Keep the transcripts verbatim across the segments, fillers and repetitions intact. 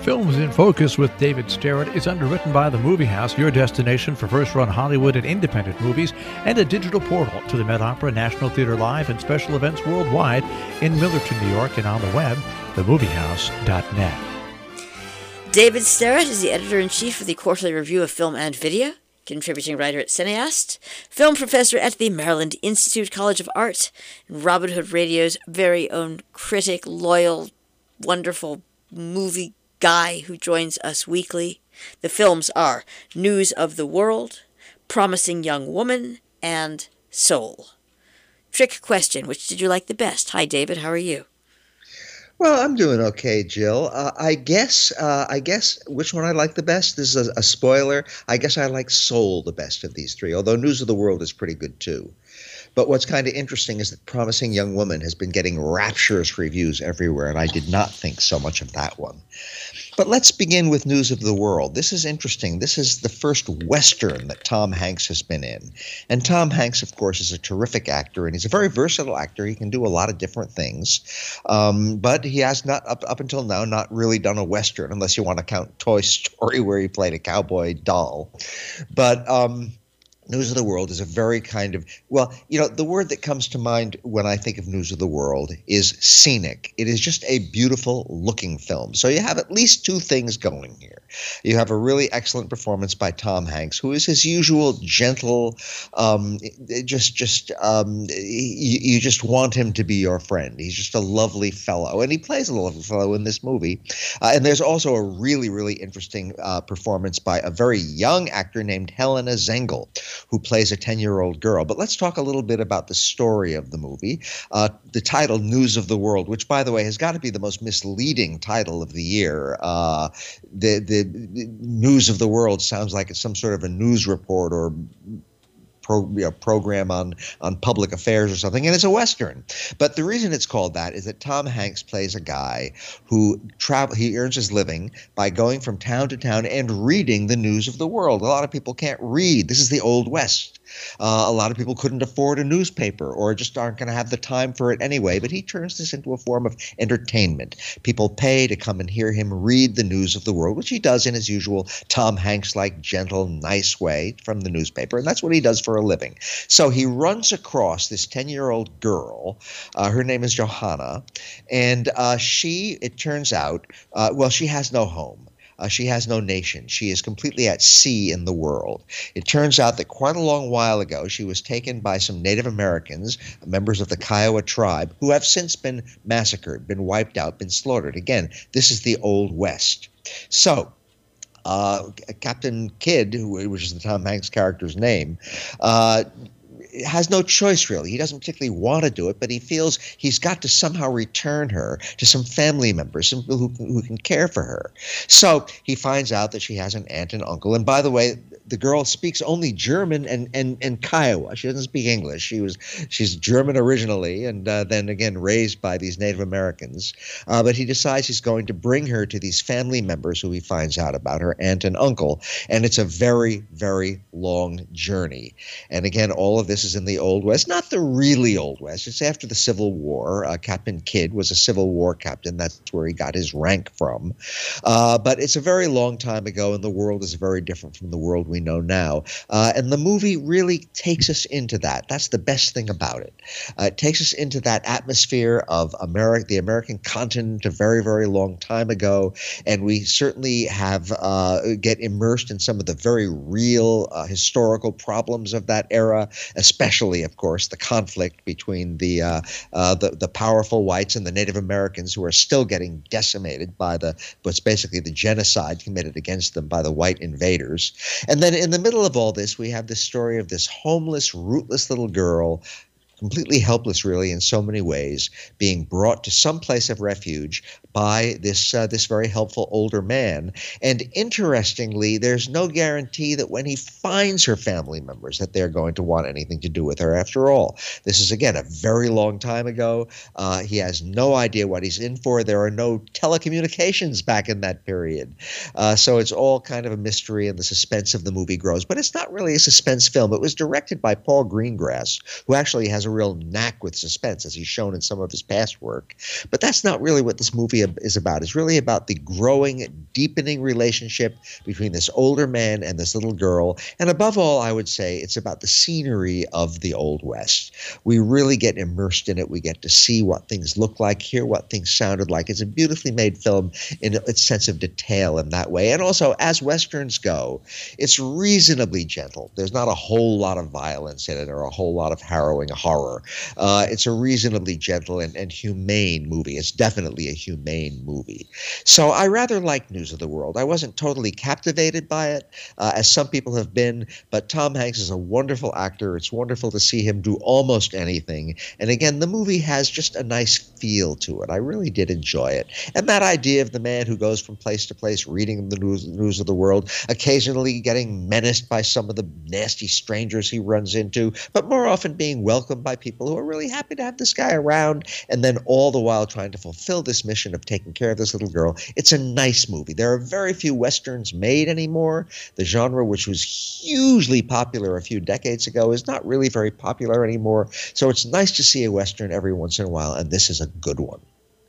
Films in Focus with David Starrett is underwritten by The Movie House, your destination for first-run Hollywood and independent movies, and a digital portal to the Met Opera, National Theater Live, and special events worldwide in Millerton, New York, and on the web, the movie house dot net. David Starrett is the editor-in-chief for the Quarterly Review of Film and Video, contributing writer at Cineast, film professor at the Maryland Institute College of Art, and Robin Hood Radio's very own critic, loyal, wonderful movie guy who joins us weekly. The films are News of the World, Promising Young Woman, and Soul. Trick question, which did you like the best? Hi, David, how are you? Well, I'm doing okay, Jill. Uh, I guess uh, I guess which one I like the best. This is a, a spoiler. I guess I like Soul the best of these three, although News of the World is pretty good too. But what's kind of interesting is that Promising Young Woman has been getting rapturous reviews everywhere, and I did not think so much of that one. But let's begin with News of the World. This is interesting. This is the first Western that Tom Hanks has been in. And Tom Hanks, of course, is a terrific actor, and he's a very versatile actor. He can do a lot of different things. Um, but he has not, up, up until now, not really done a Western, unless you want to count Toy Story, where he played a cowboy doll. But um News of the World is a very kind of, well, you know, the word that comes to mind when I think of News of the World is scenic. It is just a beautiful looking film. So you have at least two things going here. You have a really excellent performance by Tom Hanks, who is his usual gentle, um, just, just, um, you, you just want him to be your friend. He's just a lovely fellow, and he plays a lovely fellow in this movie. Uh, and there's also a really, really interesting uh, performance by a very young actor named Helena Zengel, who plays a ten-year-old girl. But let's talk a little bit about the story of the movie. Uh, the title, News of the World, which, by the way, has got to be the most misleading title of the year. Uh, the, the, the News of the World sounds like it's some sort of a news report or Pro, you know, program on on public affairs or something, and it's a Western. But the reason it's called that is that Tom Hanks plays a guy who travel. He earns his living by going from town to town and reading the news of the world. A lot of people can't read. This is the Old West. Uh, a lot of people couldn't afford a newspaper or just aren't going to have the time for it anyway. But he turns this into a form of entertainment. People pay to come and hear him read the news of the world, which he does in his usual Tom Hanks-like, gentle, nice way from the newspaper. And that's what he does for a living. So he runs across this ten-year-old girl. Uh, her name is Johanna. And uh, she, it turns out, uh, well, she has no home. Uh, she has no nation. She is completely at sea in the world. It turns out that quite a long while ago, she was taken by some Native Americans, members of the Kiowa tribe, who have since been massacred, been wiped out, been slaughtered. Again, this is the Old West. So uh, Captain Kidd, who, which is the Tom Hanks character's name, uh, has no choice, really. He doesn't particularly want to do it, but he feels he's got to somehow return her to some family members, some people who, who can care for her. So he finds out that she has an aunt and uncle. And by the way, the girl speaks only German and, and, and Kiowa. She doesn't speak English. She was she's German originally, and uh, then again raised by these Native Americans. Uh, but he decides he's going to bring her to these family members who he finds out about, her aunt and uncle. And it's a very, very long journey. And again, all of this is in the Old West, not the really Old West. It's after the Civil War. Uh, Captain Kidd was a Civil War captain. That's where he got his rank from. Uh, but it's a very long time ago, and the world is very different from the world we know now. Uh, and the movie really takes us into that. That's the best thing about it. Uh, it takes us into that atmosphere of America, the American continent, a very, very long time ago. And we certainly have uh, get immersed in some of the very real uh, historical problems of that era, especially, of course, the conflict between the, uh, uh, the the powerful whites and the Native Americans, who are still getting decimated by the what's basically the genocide committed against them by the white invaders. And then in the middle of all this, we have this story of this homeless, rootless little girl, completely helpless, really, in so many ways, being brought to some place of refuge by this uh, this very helpful older man. And interestingly, there's no guarantee that when he finds her family members that they're going to want anything to do with her after all. This is, again, a very long time ago. Uh, he has no idea what he's in for. There are no telecommunications back in that period. Uh, so it's all kind of a mystery, and the suspense of the movie grows. But it's not really a suspense film. It was directed by Paul Greengrass, who actually has a real knack with suspense, as he's shown in some of his past work. But that's not really what this movie is about. It's really about the growing, deepening relationship between this older man and this little girl. And above all, I would say it's about the scenery of the Old West. We really get immersed in it. We get to see what things look like, hear what things sounded like. It's a beautifully made film in its sense of detail in that way. And also, as Westerns go, it's reasonably gentle. There's not a whole lot of violence in it or a whole lot of harrowing horror. Uh, it's a reasonably gentle and, and humane movie. It's definitely a humane movie. So I rather like News of the World. I wasn't totally captivated by it, uh, as some people have been, but Tom Hanks is a wonderful actor. It's wonderful to see him do almost anything. And again, the movie has just a nice feel to it. I really did enjoy it. And that idea of the man who goes from place to place reading the news, news of the world, occasionally getting menaced by some of the nasty strangers he runs into, but more often being welcomed by people who are really happy to have this guy around, and then all the while trying to fulfill this mission of taking care of this little girl. It's a nice movie. There are very few Westerns made anymore. The genre, which was hugely popular a few decades ago, is not really very popular anymore. So it's nice to see a Western every once in a while, and this is a good one.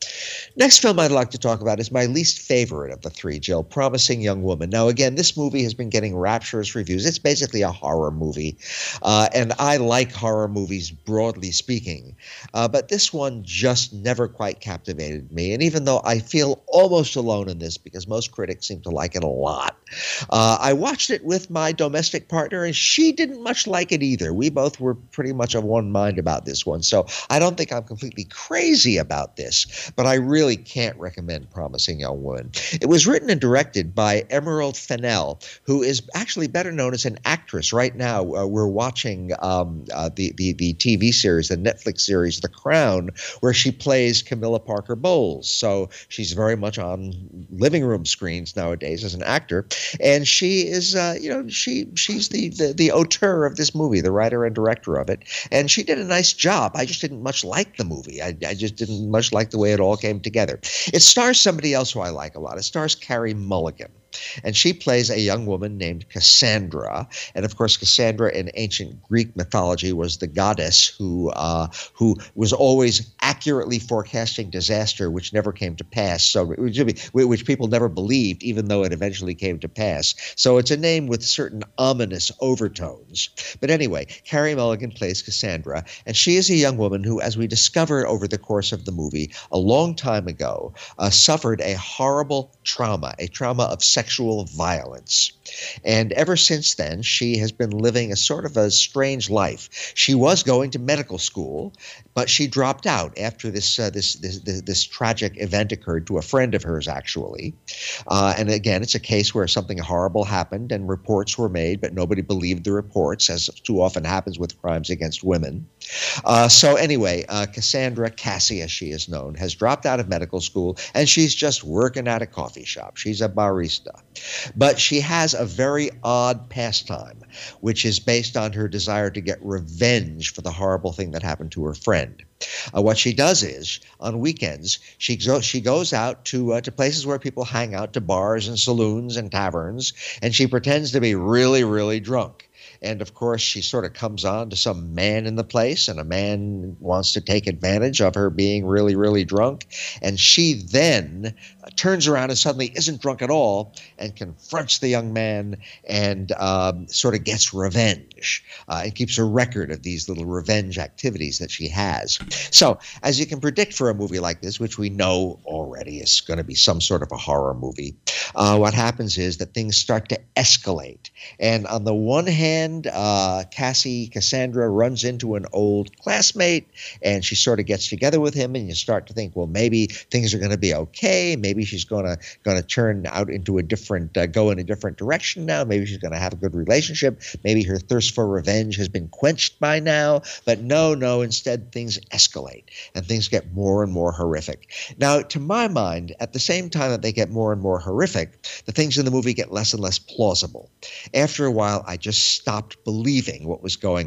Next film I'd like to talk about is my least favorite of the three, Jill, Promising Young Woman. Now, again, this movie has been getting rapturous reviews. It's basically a horror movie, uh, and I like horror movies, broadly speaking. Uh, but this one just never quite captivated me, and even though I feel almost alone in this because most critics seem to like it a lot, uh, I watched it with my domestic partner, and she didn't much like it either. We both were pretty much of one mind about this one, so I don't think I'm completely crazy about this, but I really can't recommend Promising Young Woman. It was written and directed by Emerald Fennell, who is actually better known as an actress. Right now, uh, we're watching um, uh, the, the, the T V series, the Netflix series, The Crown, where she plays Camilla Parker Bowles. So she's very much on living room screens nowadays as an actor. And she is, uh, you know, she she's the, the, the auteur of this movie, the writer and director of it. And she did a nice job. I just didn't much like the movie. I, I just didn't much like the way it all came together. It stars somebody else who I like a lot. It stars Carey Mulligan. And she plays a young woman named Cassandra. And of course, Cassandra in ancient Greek mythology was the goddess who uh, who was always accurately forecasting disaster, which never came to pass. So which, which people never believed, even though it eventually came to pass. So it's a name with certain ominous overtones. But anyway, Carey Mulligan plays Cassandra, and she is a young woman who, as we discover over the course of the movie, a long time ago, uh, suffered a horrible trauma, a trauma of sexual violence. And ever since then, she has been living a sort of a strange life. She was going to medical school, but she dropped out after this uh, this, this this this tragic event occurred to a friend of hers, actually. Uh, and again, it's a case where something horrible happened and reports were made, but nobody believed the reports, as too often happens with crimes against women. Uh, so anyway, uh, Cassandra, Cassie as she is known, has dropped out of medical school, and she's just working at a coffee shop. She's a barista. But she has a very odd pastime, which is based on her desire to get revenge for the horrible thing that happened to her friend. Uh, what she does is, on weekends, she, go, she goes out to, uh, to places where people hang out, to bars and saloons and taverns, and she pretends to be really, really drunk. And, of course, she sort of comes on to some man in the place, and a man wants to take advantage of her being really, really drunk. And she then turns around and suddenly isn't drunk at all and confronts the young man and um, sort of gets revenge uh, and keeps a record of these little revenge activities that she has. So, as you can predict for a movie like this, which we know already is going to be some sort of a horror movie, uh, what happens is that things start to escalate. And on the one hand, uh, Cassie, Cassandra, runs into an old classmate, and she sort of gets together with him, and you start to think, well, maybe things are going to be okay. Maybe she's going to going to turn out into a different, uh, go in a different direction now. Maybe she's going to have a good relationship. Maybe her thirst for revenge has been quenched by now. But no, no, instead things escalate, and things get more and more horrific. Now, to my mind, at the same time that they get more and more horrific, the things in the movie get less and less plausible. After a while, I just stopped believing what was going on.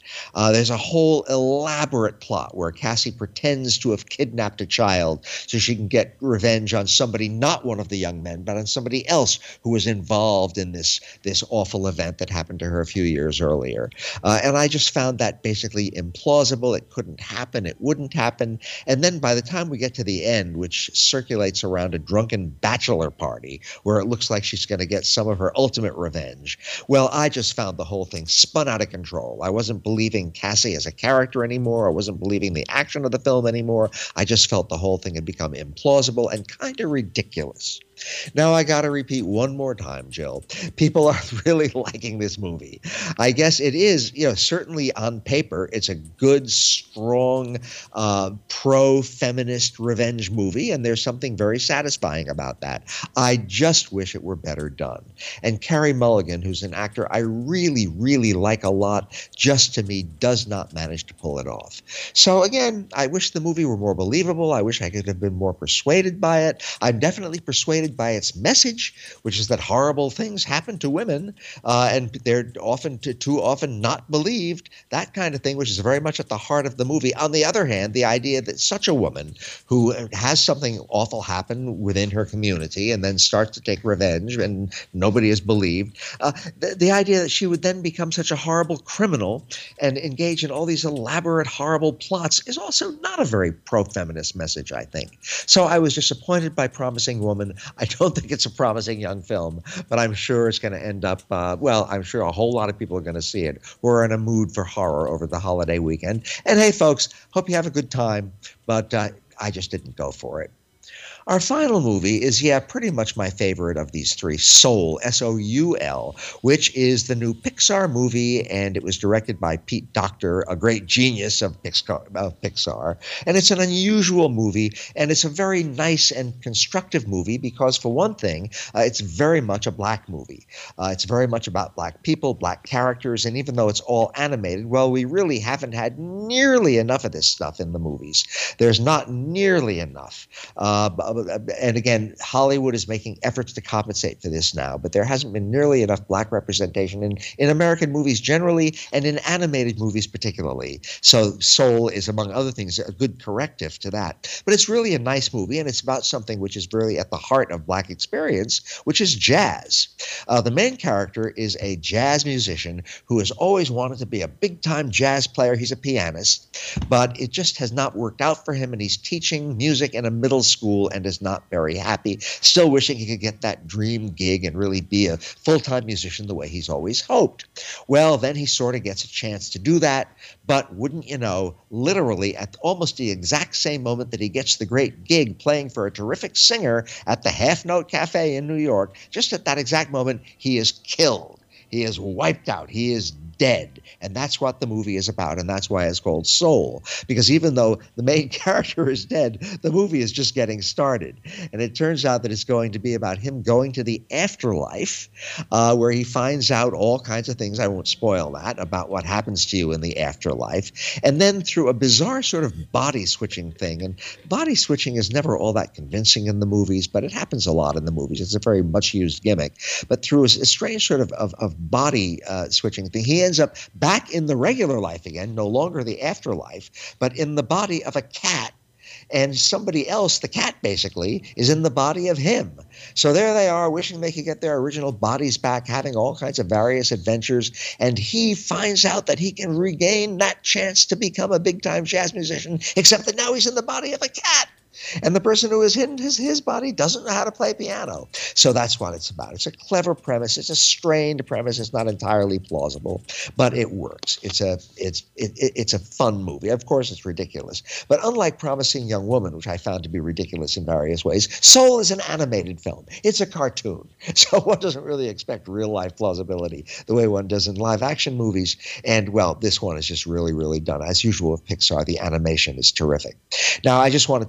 Uh, there's a whole elaborate plot where Cassie pretends to have kidnapped a child so she can get revenge on somebody, not one of the young men, but on somebody else who was involved in this, this awful event that happened to her a few years earlier. Uh, and I just found that basically implausible. It couldn't happen. It wouldn't happen. And then by the time we get to the end, which circulates around a drunken bachelor party where it looks like she's going to get some of her ultimate revenge, well, I just found the whole thing spun out of control. I wasn't believing Cassie as a character anymore. I wasn't believing the action of the film anymore. I just felt the whole thing had become implausible and kind of ridiculous. Now, I got to repeat one more time, Jill. People are really liking this movie. I guess it is, you know, certainly on paper, it's a good, strong, uh, pro-feminist revenge movie, and there's something very satisfying about that. I just wish it were better done. And Carey Mulligan, who's an actor I really, really like a lot, just to me does not manage to pull it off. So again, I wish the movie were more believable. I wish I could have been more persuaded by it. I'm definitely persuaded by its message, which is that horrible things happen to women, uh, and they're often too, too often not believed, that kind of thing, which is very much at the heart of the movie. On the other hand, the idea that such a woman who has something awful happen within her community and then starts to take revenge and nobody is believed, uh, the, the idea that she would then become such a horrible criminal and engage in all these elaborate, horrible plots is also not a very pro-feminist message, I think. So I was disappointed by Promising Woman. I don't think it's a promising young film, but I'm sure it's going to end up, uh, well, I'm sure a whole lot of people are going to see it. We're in a mood for horror over the holiday weekend. And hey, folks, hope you have a good time, but uh, I just didn't go for it. Our final movie is, yeah, pretty much my favorite of these three, Soul, S O U L, which is the new Pixar movie, and it was directed by Pete Docter, a great genius of Pixar. Of Pixar. And it's an unusual movie, and it's a very nice and constructive movie because, for one thing, uh, it's very much a black movie. Uh, it's very much about black people, black characters, and even though it's all animated, well, we really haven't had nearly enough of this stuff in the movies. There's not nearly enough. Uh, And again, Hollywood is making efforts to compensate for this now, but there hasn't been nearly enough black representation in, in American movies generally and in animated movies particularly. So Soul is, among other things, a good corrective to that. But it's really a nice movie, and it's about something which is really at the heart of black experience, which is jazz. Uh, the main character is a jazz musician who has always wanted to be a big-time jazz player. He's a pianist, but it just has not worked out for him, and he's teaching music in a middle school and is not very happy, still wishing he could get that dream gig and really be a full-time musician the way he's always hoped. Well, then he sort of gets a chance to do that, but wouldn't you know, literally at almost the exact same moment that he gets the great gig playing for a terrific singer at the Half Note Cafe in New York, just at that exact moment, he is killed. He is wiped out. He is dead. And that's what the movie is about, and that's why it's called Soul. Because even though the main character is dead, the movie is just getting started. And it turns out that it's going to be about him going to the afterlife, uh, where he finds out all kinds of things, I won't spoil that, about what happens to you in the afterlife. And then through a bizarre sort of body switching thing, and body switching is never all that convincing in the movies, but it happens a lot in the movies. It's a very much used gimmick. But through a, a strange sort of, of, of body uh, switching thing, he ends up back in the regular life again, no longer the afterlife, but in the body of a cat. And somebody else, the cat basically, is in the body of him. So there they are, wishing they could get their original bodies back, having all kinds of various adventures. And he finds out that he can regain that chance to become a big-time jazz musician, except that now he's in the body of a cat. And the person who is in his, his body doesn't know how to play piano. So that's what it's about. It's a clever premise. It's a strained premise. It's not entirely plausible, but it works. It's a it's it, it's a fun movie. Of course, it's ridiculous. But unlike Promising Young Woman, which I found to be ridiculous in various ways, Soul is an animated film. It's a cartoon. So one doesn't really expect real-life plausibility the way one does in live-action movies. And, well, this one is just really, really done. As usual with Pixar, the animation is terrific. Now, I just want to talk about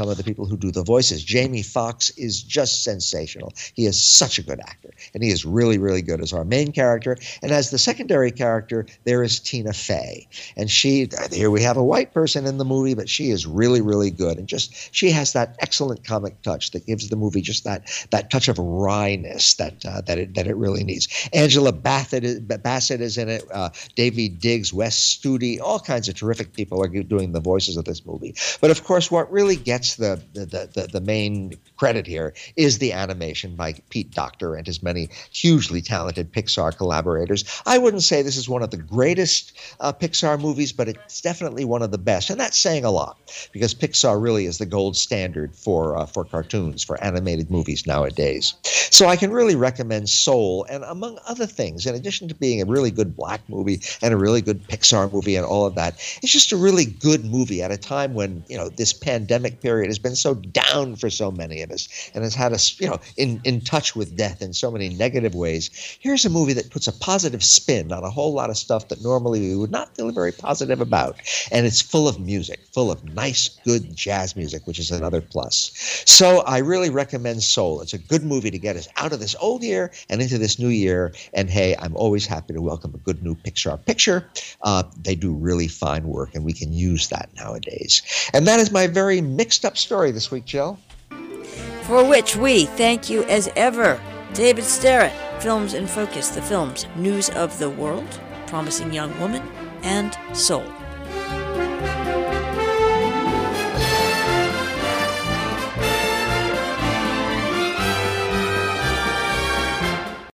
some of the people who do the voices. Jamie Foxx is just sensational. He is such a good actor, and he is really, really good as our main character. And as the secondary character, there is Tina Fey. And she, here we have a white person in the movie, but she is really, really good. And just, she has that excellent comic touch that gives the movie just that that touch of wryness that uh, that it that it really needs. Angela Bassett is, Bassett is in it. Uh, Daveed Diggs, Wes Studi, all kinds of terrific people are doing the voices of this movie. But of course, what really gets the the, the, the main credit here is the animation by Pete Docter and his many hugely talented Pixar collaborators. I wouldn't say this is one of the greatest uh, Pixar movies, but it's definitely one of the best. And that's saying a lot, because Pixar really is the gold standard for uh, for cartoons, for animated movies nowadays. So I can really recommend Soul, and among other things, in addition to being a really good black movie and a really good Pixar movie and all of that, it's just a really good movie at a time when, you know, this pandemic period has been so down for so many of us and has had us, you know, in, in touch with death in so many negative ways. Here's a movie that puts a positive spin on a whole lot of stuff that normally we would not feel very positive about. And it's full of music, full of nice, good jazz music, which is another plus. So I really recommend Soul. It's a good movie to get us out of this old year and into this new year. And hey, I'm always happy to welcome a good new Pixar picture. Uh, they do really fine work, and we can use that nowadays. And that is my very mixed up story this week, Jill. For which we thank you as ever, David Starrett, Films in Focus, the films News of the World, Promising Young Woman, and Soul.